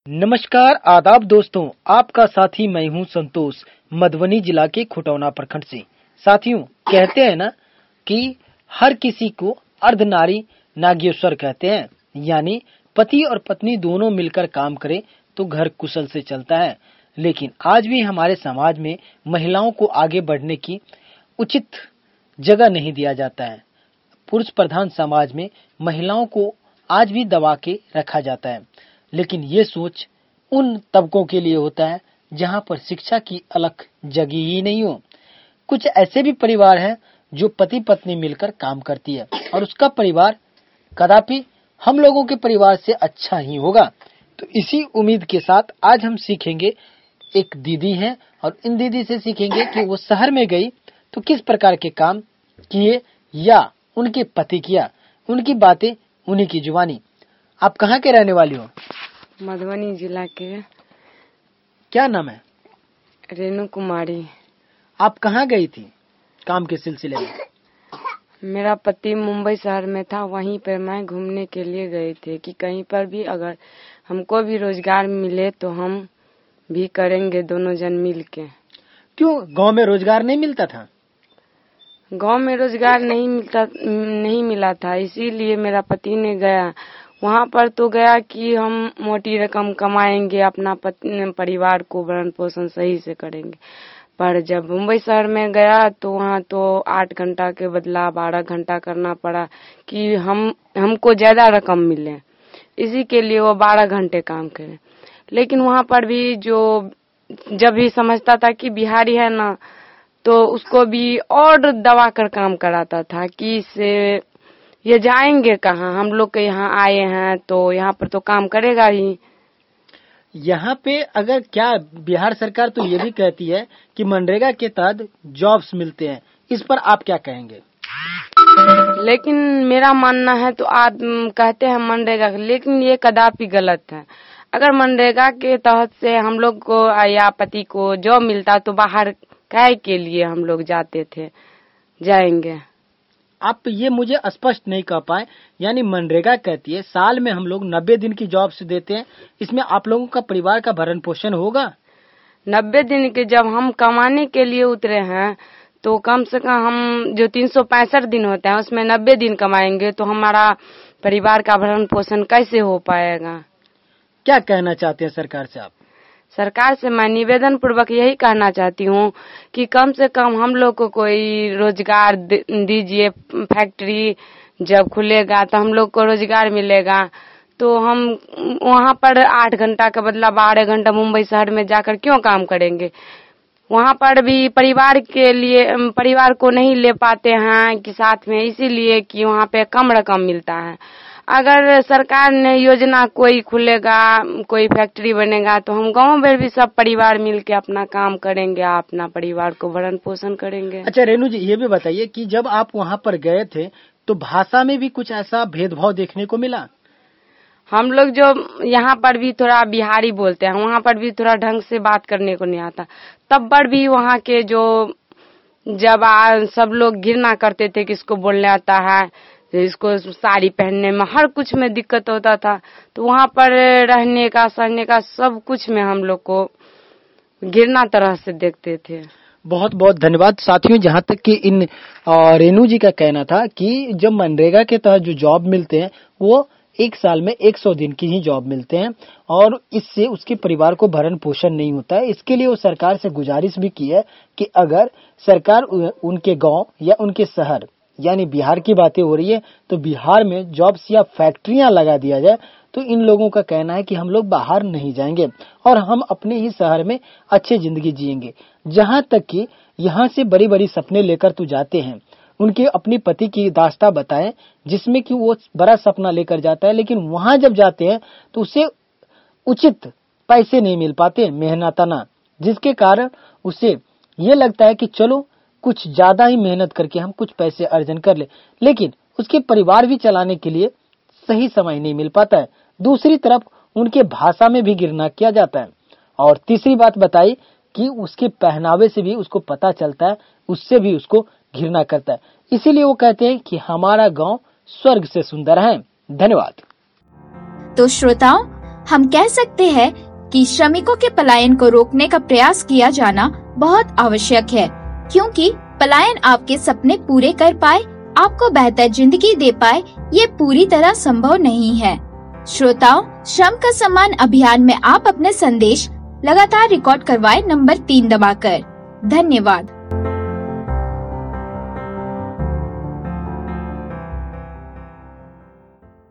नमस्कार आदाब दोस्तों, आपका साथी मैं हूं संतोष, मधुबनी जिला के खुटौना प्रखंड से। साथियों, कहते हैं ना कि हर किसी को अर्धनारी नागेश्वर कहते हैं, यानी पति और पत्नी दोनों मिलकर काम करें तो घर कुशल से चलता है। लेकिन आज भी हमारे समाज में महिलाओं को आगे बढ़ने की उचित जगह नहीं दिया जाता है। पुरुष प्रधान समाज में महिलाओं को आज भी दबा के रखा जाता है। लेकिन ये सोच उन तबकों के लिए होता है जहां पर शिक्षा की अलख जगी ही नहीं हो। कुछ ऐसे भी परिवार हैं जो पति पत्नी मिलकर काम करती है और उसका परिवार कदापि हम लोगों के परिवार से अच्छा ही होगा। तो इसी उम्मीद के साथ आज हम सीखेंगे, एक दीदी हैं और इन दीदी से सीखेंगे कि वो शहर में गई तो किस प्रकार के काम किए या उनके पति किया, उनकी बातें उन्हीं की जुबानी। आप कहाँ के रहने वाली हो? मधुबनी जिला के। क्या नाम है? रेणु कुमारी। आप कहाँ गई थी काम के सिलसिले में? मेरा पति मुंबई शहर में था, वहीं पर मैं घूमने के लिए गए थे कि कहीं पर भी अगर हमको भी रोजगार मिले तो हम भी करेंगे दोनों जन मिल के। क्यों गांव में रोजगार नहीं मिलता था? गांव में रोजगार नहीं मिला था, इसीलिए मेरा पति ने गया वहाँ पर। तो गया कि हम मोटी रकम कमाएंगे, अपना परिवार को भरण पोषण सही से करेंगे। पर जब मुंबई शहर में गया तो वहाँ तो 8 घंटा के बदला 12 घंटा करना पड़ा कि हमको ज्यादा रकम मिले। इसी के लिए वो 12 घंटे काम करे। लेकिन वहाँ पर भी जब भी समझता था कि बिहारी है ना, तो उसको भी और दबा कर काम कराता था कि से ये जाएंगे कहाँ, हम लोग के यहाँ आए हैं तो यहाँ पर तो काम करेगा ही। यहाँ पे अगर क्या बिहार सरकार तो ये भी कहती है कि मनरेगा के तहत जॉब्स मिलते हैं, इस पर आप क्या कहेंगे? लेकिन मेरा मानना है तो आप कहते हैं मनरेगा, लेकिन ये कदापि गलत है। अगर मनरेगा के तहत से हम लोग को या पति को जॉब मिलता तो बाहर काय के लिए हम लोग जाएंगे। आप ये मुझे स्पष्ट नहीं कह पाए, यानी मनरेगा कहती है साल में हम लोग 90 दिन की जॉब से देते हैं, इसमें आप लोगों का परिवार का भरण पोषण होगा? 90 दिन के जब हम कमाने के लिए उतरे हैं तो कम से कम हम जो 365 दिन होते हैं उसमें 90 दिन कमाएंगे तो हमारा परिवार का भरण पोषण कैसे हो पाएगा? क्या कहना चाहते हैं सरकार से आप? सरकार से मैं निवेदन पूर्वक यही कहना चाहती हूँ कि कम से कम हम लोग को कोई रोजगार दीजिए। फैक्ट्री जब खुलेगा तो हम लोग को रोजगार मिलेगा, तो हम वहाँ पर 8 घंटा का बदला 12 घंटा मुंबई शहर में जाकर क्यों काम करेंगे? वहाँ पर भी परिवार को नहीं ले पाते हैं कि साथ में, इसीलिए कि वहाँ पे कम रकम मिलता है। अगर सरकार ने योजना कोई खुलेगा, कोई फैक्ट्री बनेगा तो हम गांव में भी सब परिवार मिलके अपना काम करेंगे, अपना परिवार को भरण पोषण करेंगे। अच्छा रेणु जी, ये भी बताइए कि जब आप वहाँ पर गए थे तो भाषा में भी कुछ ऐसा भेदभाव देखने को मिला? हम लोग जो यहाँ पर भी थोड़ा बिहारी बोलते हैं, वहाँ पर भी थोड़ा ढंग से बात करने को नहीं आता। तब पर भी वहाँ के सब लोग घृणा करते थे कि इसको बोलने आता है, इसको साड़ी पहनने में हर कुछ में दिक्कत होता था। तो वहाँ पर रहने का सहने का सब कुछ में हम लोग को घृणा तरह से देखते थे। बहुत बहुत धन्यवाद साथियों। जहाँ तक कि इन रेणु जी का कहना था कि जब मनरेगा के तहत जो जॉब मिलते हैं वो एक साल में 100 दिन की ही जॉब मिलते हैं और इससे उसके परिवार को भरण पोषण नहीं होता है। इसके लिए वो सरकार से गुजारिश भी की है कि अगर सरकार उनके गांव या उनके शहर, यानी बिहार की बातें हो रही है, तो बिहार में जॉब्स या फैक्ट्रियां लगा दिया जाए तो इन लोगों का कहना है कि हम लोग बाहर नहीं जाएंगे और हम अपने ही शहर में अच्छी जिंदगी जिएंगे। जहां तक कि यहाँ से बड़ी बड़ी सपने लेकर तो जाते हैं, उनके अपनी पति की दास्तां बताएं जिसमें कि वो बड़ा सपना लेकर जाता है, लेकिन वहां जब जाते हैं तो उसे उचित पैसे नहीं मिल पाते, मेहनताना, जिसके कारण उसे ये लगता है कि चलो कुछ ज्यादा ही मेहनत करके हम कुछ पैसे अर्जन कर ले, लेकिन उसके परिवार भी चलाने के लिए सही समय नहीं मिल पाता है। दूसरी तरफ उनके भाषा में भी घृणा किया जाता है। और तीसरी बात बताई कि उसके पहनावे से भी उसको पता चलता है, उससे भी उसको घृणा करता है। इसीलिए वो कहते हैं कि हमारा गांव स्वर्ग से सुंदर है। धन्यवाद। तो श्रोताओं, हम कह सकते हैं कि श्रमिकों के पलायन को रोकने का प्रयास किया जाना बहुत आवश्यक है, क्योंकि पलायन आपके सपने पूरे कर पाए, आपको बेहतर जिंदगी दे पाए, ये पूरी तरह संभव नहीं है। श्रोताओं, श्रम का सम्मान अभियान में आप अपने संदेश लगातार रिकॉर्ड करवाएं नंबर 3 दबाकर। धन्यवाद।